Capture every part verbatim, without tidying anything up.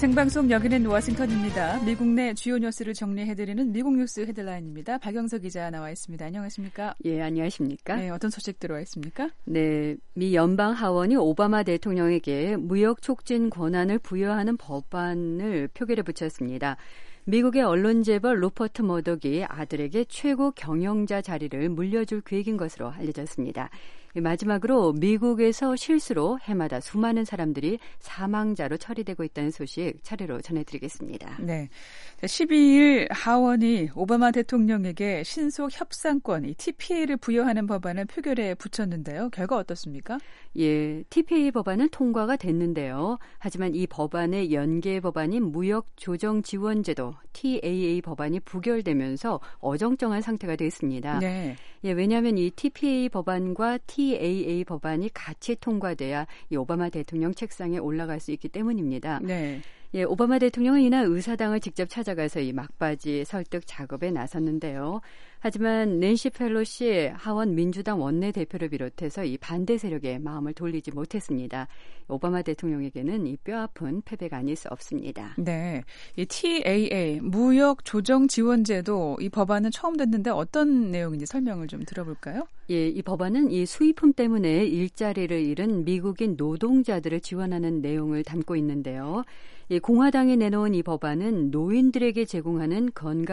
생방송 여기는 워싱턴입니다. 미국 내 주요 뉴스를 정리해드리는 미국 뉴스 헤드라인입니다. 박영석 기자 나와 있습니다. 안녕하십니까? 예, 안녕하십니까? 네, 어떤 소식 들어와 있습니까? 네, 미 연방 하원이 오바마 대통령에게 무역 촉진 권한을 부여하는 법안을 표결에 붙였습니다. 미국의 언론 재벌 루퍼트 머덕이 아들에게 최고 경영자 자리를 물려줄 계획인 것으로 알려졌습니다. 마지막으로 미국에서 실수로 해마다 수많은 사람들이 사망자로 처리되고 있다는 소식 차례로 전해드리겠습니다. 네, 십이일 하원이 오바마 대통령에게 신속 협상권, 이 티피에이를 부여하는 법안을 표결에 붙였는데요. 결과 어떻습니까? 예, 티피에이 법안은 통과가 됐는데요. 하지만 이 법안의 연계 법안인 무역 조정 지원 제도 티에이에이 법안이 부결되면서 어정쩡한 상태가 됐습니다. 네. 예, 왜냐하면 이 티피에이 법안과 티에이에이 법안이 같이 통과돼야 이 오바마 대통령 책상에 올라갈 수 있기 때문입니다. 네. 예, 오바마 대통령은 이날 의사당을 직접 찾아가서 이 막바지 설득 작업에 나섰는데요. 하지만 낸시 펠로시 하원 민주당 원내대표를 비롯해서 이 반대 세력에 마음을 돌리지 못했습니다. 오바마 대통령에게는 이 뼈아픈 패배가 아닐 수 없습니다. 네, 이 티에이에이 무역 조정 지원제도 이 법안은 처음 듣는데 어떤 내용인지 설명을 좀 들어볼까요? 예, 이 법안은 이 수입품 때문에 일자리를 잃은 미국인 노동자들을 지원하는 내용을 담고 있는데요. 이 공화당이 내놓은 이 법안은 노인들에게 제공하는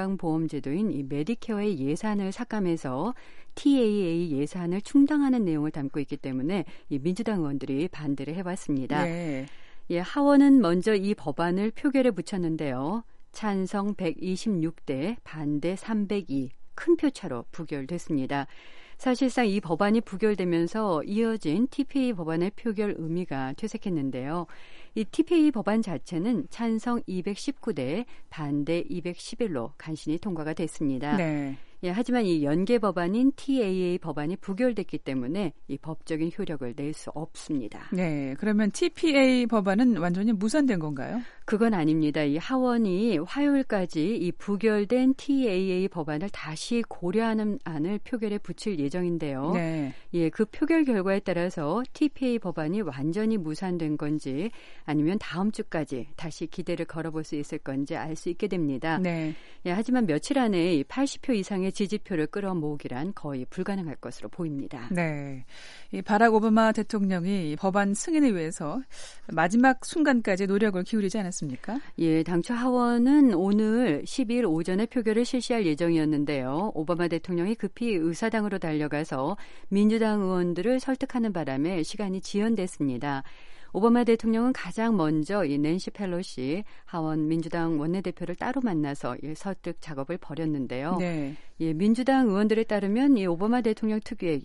건강보험제도인 이 메디케어의 예산을 삭감해서 티에이에이 예산을 충당하는 내용을 담고 있기 때문에 이 민주당 의원들이 반대를 해왔습니다. 네. 예, 하원은 먼저 이 법안을 표결에 붙였는데요. 찬성 백이십육 대 반대 삼백이 큰 표차로 부결됐습니다. 사실상 이 법안이 부결되면서 이어진 티피에이 법안의 표결 의미가 퇴색했는데요. 이 티피에이 법안 자체는 찬성 이백십구 대 반대 이백십일로 간신히 통과가 됐습니다. 네. 예, 하지만 이 연계 법안인 티에이에이 법안이 부결됐기 때문에 이 법적인 효력을 낼 수 없습니다. 네, 그러면 티피에이 법안은 완전히 무산된 건가요? 그건 아닙니다. 이 하원이 화요일까지 이 부결된 티에이에이 법안을 다시 고려하는 안을 표결에 붙일 예정인데요. 네. 예, 그 표결 결과에 따라서 티피에이 법안이 완전히 무산된 건지 아니면 다음 주까지 다시 기대를 걸어볼 수 있을 건지 알 수 있게 됩니다. 네. 예, 하지만 며칠 안에 팔십 표 이상의 지지표를 끌어모으기란 거의 불가능할 것으로 보입니다. 네, 이 바락 오바마 대통령이 법안 승인을 위해서 마지막 순간까지 노력을 기울이지 않았습니까? 예, 당초 하원은 오늘 십이일 오전에 표결을 실시할 예정이었는데요. 오바마 대통령이 급히 의사당으로 달려가서 민주당 의원들을 설득하는 바람에 시간이 지연됐습니다. 오바마 대통령은 가장 먼저 이 낸시 펠로시 하원 민주당 원내대표를 따로 만나서 이 설득 작업을 벌였는데요. 네. 예, 민주당 의원들에 따르면 이 오바마 대통령 특유의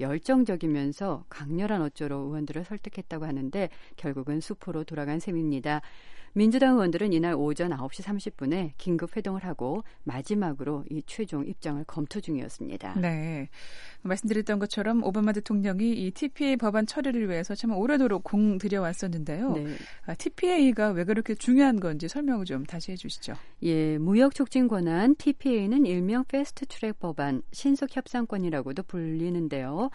열정적이면서 강렬한 어조로 의원들을 설득했다고 하는데 결국은 수포로 돌아간 셈입니다. 민주당 의원들은 이날 오전 아홉 시 삼십 분에 긴급 회동을 하고 마지막으로 이 최종 입장을 검토 중이었습니다. 네, 말씀드렸던 것처럼 오바마 대통령이 이 티피에이 법안 처리를 위해서 참 오래도록 공 들여왔었는데요. 네. 아, 티피에이가 왜 그렇게 중요한 건지 설명을 좀 다시 해주시죠. 예, 무역 촉진 권한 티피에이는 일명 패스트트랙 법안, 신속 협상권이라고도 불리는데요.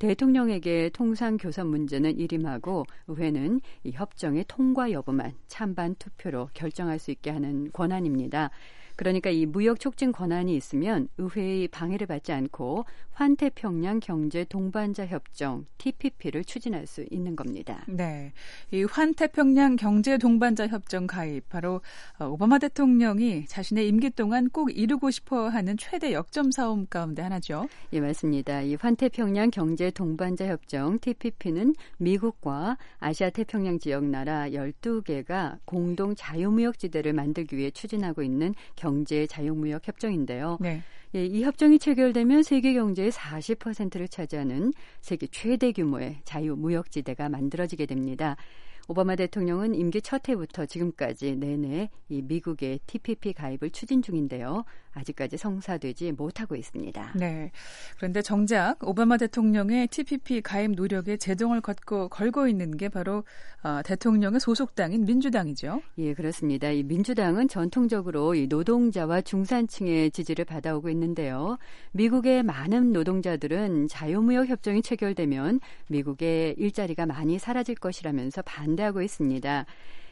대통령에게 통상 교섭 문제는 일임하고 의회는 이 협정의 통과 여부만 찬반 투표로 결정할 수 있게 하는 권한입니다. 그러니까 이 무역 촉진 권한이 있으면 의회의 방해를 받지 않고 환태평양 경제 동반자 협정 티피피를 추진할 수 있는 겁니다. 네, 이 환태평양 경제 동반자 협정 가입 바로 오바마 대통령이 자신의 임기 동안 꼭 이루고 싶어하는 최대 역점 사업 가운데 하나죠. 예, 맞습니다. 이 환태평양 경제 동반자 협정 티피피는 미국과 아시아 태평양 지역 나라 열두 개가 공동 자유무역지대를 만들기 위해 추진하고 있는 경제 자유무역 협정인데요. 네. 예, 이 협정이 체결되면 세계 경제의 사십 퍼센트를 차지하는 세계 최대 규모의 자유무역지대가 만들어지게 됩니다. 오바마 대통령은 임기 첫 해부터 지금까지 내내 이 미국의 티피피 가입을 추진 중인데요. 아직까지 성사되지 못하고 있습니다. 네. 그런데 정작 오바마 대통령의 티피피 가입 노력에 제동을 걷고 걸고 있는 게 바로 어, 대통령의 소속당인 민주당이죠. 예, 그렇습니다. 이 민주당은 전통적으로 이 노동자와 중산층의 지지를 받아오고 있는데요. 미국의 많은 노동자들은 자유무역 협정이 체결되면 미국의 일자리가 많이 사라질 것이라면서 반대하고 있습니다.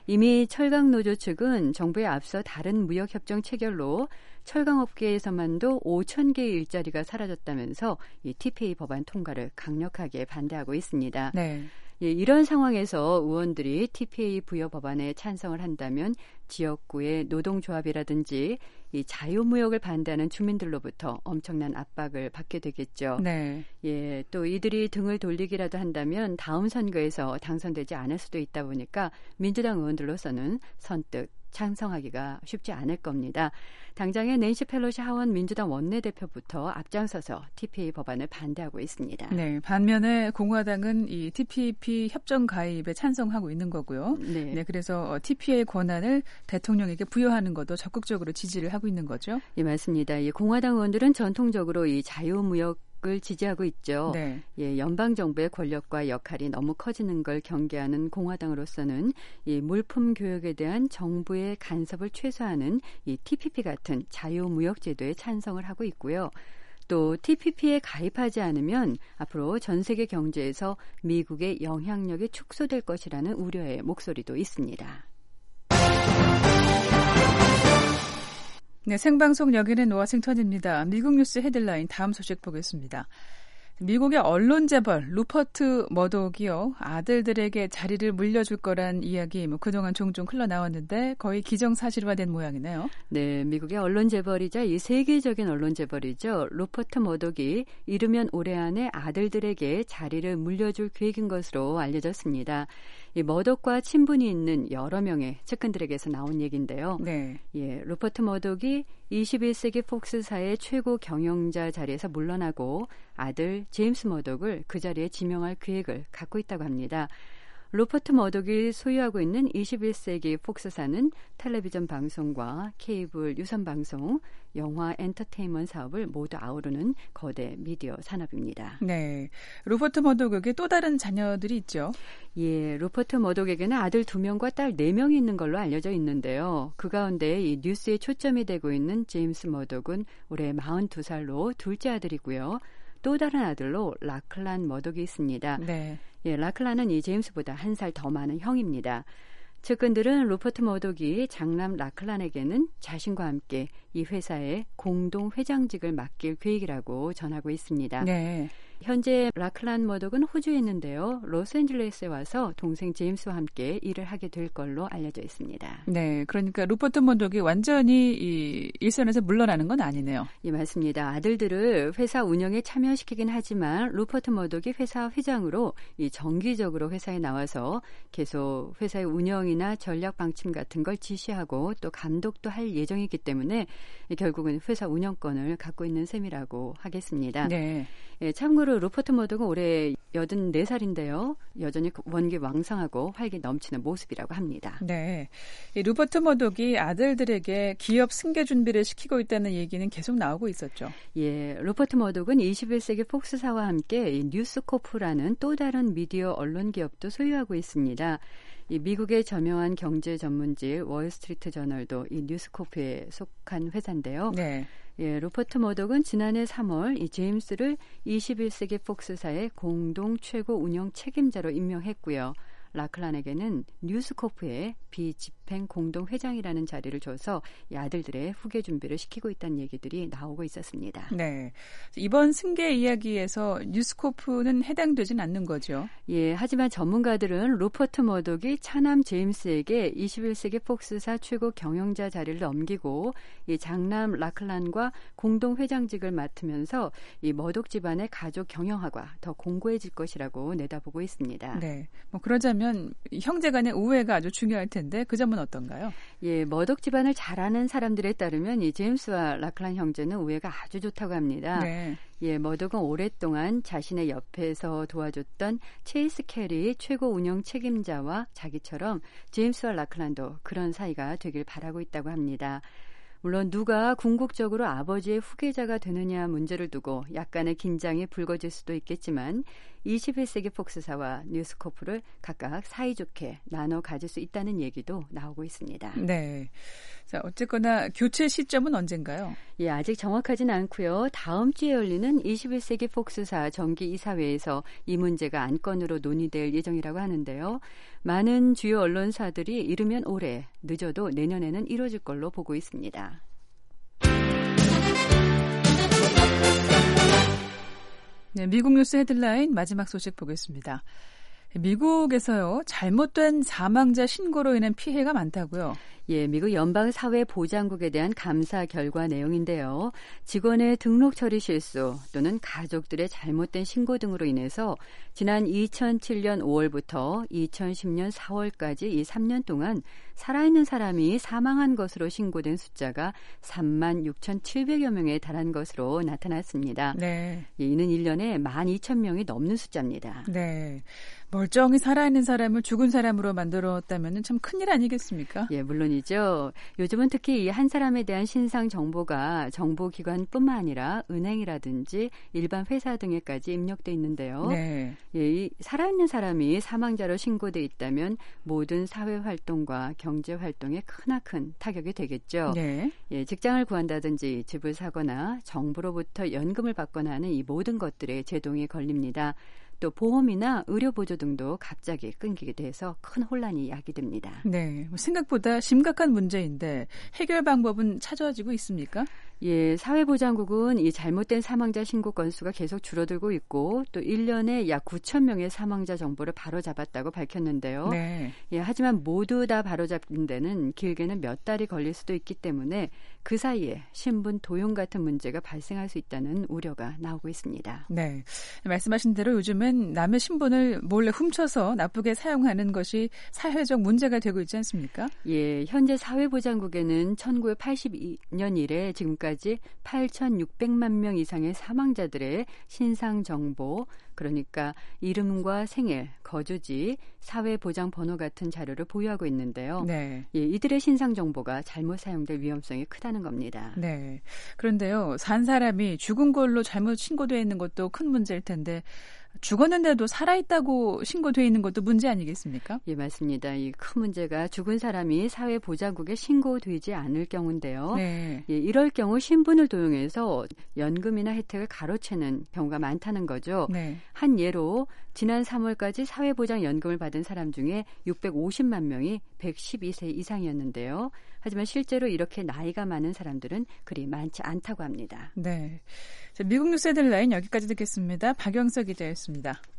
이미 철강노조 측은 정부에 앞서 다른 무역협정 체결로 철강업계에서만도 오천 개의 일자리가 사라졌다면서 이 티피에이 법안 통과를 강력하게 반대하고 있습니다. 네. 예, 이런 상황에서 의원들이 티피에이 부여 법안에 찬성을 한다면 지역구의 노동조합이라든지 이 자유무역을 반대하는 주민들로부터 엄청난 압박을 받게 되겠죠. 네. 예, 또 이들이 등을 돌리기라도 한다면 다음 선거에서 당선되지 않을 수도 있다 보니까 민주당 의원들로서는 선뜻 찬성하기가 쉽지 않을 겁니다. 당장의 낸시 펠로시 하원 민주당 원내대표부터 앞장서서 티피에이 법안을 반대하고 있습니다. 네, 반면에 공화당은 이 티피피 협정 가입에 찬성하고 있는 거고요. 네, 네 그래서 티피에이 권한을 대통령에게 부여하는 것도 적극적으로 지지를 하고 있는 거죠. 예, 맞습니다. 이 공화당 의원들은 전통적으로 이 자유무역 을 지지하고 있죠. 네. 예, 연방 정부의 권력과 역할이 너무 커지는 걸 경계하는 공화당으로서는 이 물품 교역에 대한 정부의 간섭을 최소화하는 이 티피피 같은 자유무역 제도에 찬성을 하고 있고요. 또 티피피에 가입하지 않으면 앞으로 전 세계 경제에서 미국의 영향력이 축소될 것이라는 우려의 목소리도 있습니다. 네, 생방송 여기는 워싱턴입니다. 미국 뉴스 헤드라인 다음 소식 보겠습니다. 미국의 언론 재벌 루퍼트 머독이요 아들들에게 자리를 물려줄 거란 이야기 뭐 그동안 종종 흘러나왔는데 거의 기정사실화된 모양이네요. 네, 미국의 언론 재벌이자 이 세계적인 언론 재벌이죠. 루퍼트 머독이 이르면 올해 안에 아들들에게 자리를 물려줄 계획인 것으로 알려졌습니다. 이 머독과 친분이 있는 여러 명의 측근들에게서 나온 얘기인데요. 네. 예, 루퍼트 머독이 이십일 세기 폭스사의 최고 경영자 자리에서 물러나고 아들 제임스 머독을 그 자리에 지명할 계획을 갖고 있다고 합니다. 루퍼트 머독이 소유하고 있는 이십일 세기 폭스사는 텔레비전 방송과 케이블 유선 방송, 영화 엔터테인먼트 사업을 모두 아우르는 거대 미디어 산업입니다. 네, 루퍼트 머독에게 또 다른 자녀들이 있죠. 예, 루퍼트 머독에게는 아들 두 명과 딸 네 명이 있는 걸로 알려져 있는데요. 그 가운데 이 뉴스에 초점이 되고 있는 제임스 머독은 올해 마흔두 살로 둘째 아들이고요. 또 다른 아들로 라클란 머독이 있습니다. 네. 예, 라클란은 이 제임스보다 한 살 더 많은 형입니다. 측근들은 루퍼트 머독이 장남 라클란에게는 자신과 함께 이 회사의 공동 회장직을 맡길 계획이라고 전하고 있습니다. 네. 현재 라클란 머독은 호주에 있는데요. 로스앤젤레스에 와서 동생 제임스와 함께 일을 하게 될 걸로 알려져 있습니다. 네, 그러니까 루퍼트 머독이 완전히 이 일선에서 물러나는 건 아니네요. 예, 맞습니다. 아들들을 회사 운영에 참여시키긴 하지만 루퍼트 머독이 회사 회장으로 이 정기적으로 회사에 나와서 계속 회사의 운영이나 전략 방침 같은 걸 지시하고 또 감독도 할 예정이기 때문에 결국은 회사 운영권을 갖고 있는 셈이라고 하겠습니다. 네. 예, 참고로 루퍼트 머독은 올해 여든네 살인데요. 여전히 원기왕성하고 활기 넘치는 모습이라고 합니다. 네, 이 루퍼트 머독이 아들들에게 기업 승계 준비를 시키고 있다는 얘기는 계속 나오고 있었죠. 예, 루퍼트 머독은 이십일 세기 폭스사와 함께 이 뉴스코프라는 또 다른 미디어 언론 기업도 소유하고 있습니다. 이 미국의 저명한 경제 전문지 월스트리트 저널도 이 뉴스코프에 속한 회사인데요. 네. 예, 루퍼트 머독은 지난해 삼월 이 제임스를 이십일 세기 폭스사의 공동 최고 운영 책임자로 임명했고요. 라클란에게는 뉴스코프의 비집행 공동 회장이라는 자리를 줘서 이 아들들의 후계 준비를 시키고 있다는 얘기들이 나오고 있었습니다. 네, 이번 승계 이야기에서 뉴스코프는 해당되진 않는 거죠. 예, 하지만 전문가들은 루퍼트 머독이 차남 제임스에게 이십일 세기 폭스사 최고 경영자 자리를 넘기고 이 장남 라클란과 공동 회장직을 맡으면서 이 머독 집안의 가족 경영화가 더 공고해질 것이라고 내다보고 있습니다. 네, 뭐 그러자면 형제 간의 우애가 아주 중요할 텐데 그 점은 어떤가요? 예, 머독 집안을 잘 아는 사람들에 따르면 이 제임스와 라클란 형제는 우애가 아주 좋다고 합니다. 네. 예, 머독은 오랫동안 자신의 옆에서 도와줬던 체이스 캐리 최고 운영 책임자와 자기처럼 제임스와 라클란도 그런 사이가 되길 바라고 있다고 합니다. 물론 누가 궁극적으로 아버지의 후계자가 되느냐 문제를 두고 약간의 긴장이 불거질 수도 있겠지만 이십일 세기 폭스사와 뉴스코프를 각각 사이좋게 나눠 가질 수 있다는 얘기도 나오고 있습니다. 네. 자, 어쨌거나 교체 시점은 언젠가요? 예, 아직 정확하진 않고요. 다음 주에 열리는 이십일 세기 폭스사 정기 이사회에서 이 문제가 안건으로 논의될 예정이라고 하는데요. 많은 주요 언론사들이 이르면 올해, 늦어도 내년에는 이뤄질 걸로 보고 있습니다. 네, 미국 뉴스 헤드라인 마지막 소식 보겠습니다. 미국에서요, 잘못된 사망자 신고로 인한 피해가 많다고요? 예, 미국 연방사회보장국에 대한 감사 결과 내용인데요. 직원의 등록 처리 실수 또는 가족들의 잘못된 신고 등으로 인해서 지난 이천칠 년 오월부터 이천십 년 사월까지 이 삼 년 동안 살아있는 사람이 사망한 것으로 신고된 숫자가 삼만 육천칠백여 명에 달한 것으로 나타났습니다. 네. 예, 이는 일 년에 만 이천 명이 넘는 숫자입니다. 네. 멀쩡히 살아있는 사람을 죽은 사람으로 만들었다면 참 큰일 아니겠습니까? 예, 물론이죠. 요즘은 특히 이 한 사람에 대한 신상 정보가 정보기관뿐만 아니라 은행이라든지 일반 회사 등에까지 입력돼 있는데요. 네. 예, 이 살아있는 사람이 사망자로 신고돼 있다면 모든 사회활동과 경제활동에 크나큰 타격이 되겠죠. 네. 예, 직장을 구한다든지 집을 사거나 정부로부터 연금을 받거나 하는 이 모든 것들에 제동이 걸립니다. 또 보험이나 의료보조 등도 갑자기 끊기게 돼서 큰 혼란이 야기됩니다. 네, 생각보다 심각한 문제인데 해결 방법은 찾아지고 있습니까? 예, 사회보장국은 이 잘못된 사망자 신고 건수가 계속 줄어들고 있고 또 일 년에 약 구천 명의 사망자 정보를 바로잡았다고 밝혔는데요. 네. 예, 하지만 모두 다 바로잡는 데는 길게는 몇 달이 걸릴 수도 있기 때문에 그 사이에 신분 도용 같은 문제가 발생할 수 있다는 우려가 나오고 있습니다. 네, 말씀하신 대로 요즘은 남의 신분을 몰래 훔쳐서 나쁘게 사용하는 것이 사회적 문제가 되고 있지 않습니까? 예, 현재 사회보장국에는 천구백팔십이 년 이래 지금까지 팔천육백만 명 이상의 사망자들의 신상 정보, 그러니까 이름과 생일, 거주지, 사회보장번호 같은 자료를 보유하고 있는데요. 네. 예, 이들의 신상 정보가 잘못 사용될 위험성이 크다는 겁니다. 네. 그런데요, 산 사람이 죽은 걸로 잘못 신고되어 있는 것도 큰 문제일 텐데 죽었는데도 살아있다고 신고되어 있는 것도 문제 아니겠습니까? 예, 맞습니다. 이 큰 문제가 죽은 사람이 사회보장국에 신고되지 않을 경우인데요. 네. 예, 이럴 경우 신분을 도용해서 연금이나 혜택을 가로채는 경우가 많다는 거죠. 네. 한 예로 지난 삼월까지 사회보장연금을 받은 사람 중에 육백오십만 명이 백십이 세 이상이었는데요. 하지만 실제로 이렇게 나이가 많은 사람들은 그리 많지 않다고 합니다. 네. 자, 미국 뉴스 헤드라인 여기까지 듣겠습니다. 박영석 기자였습니다.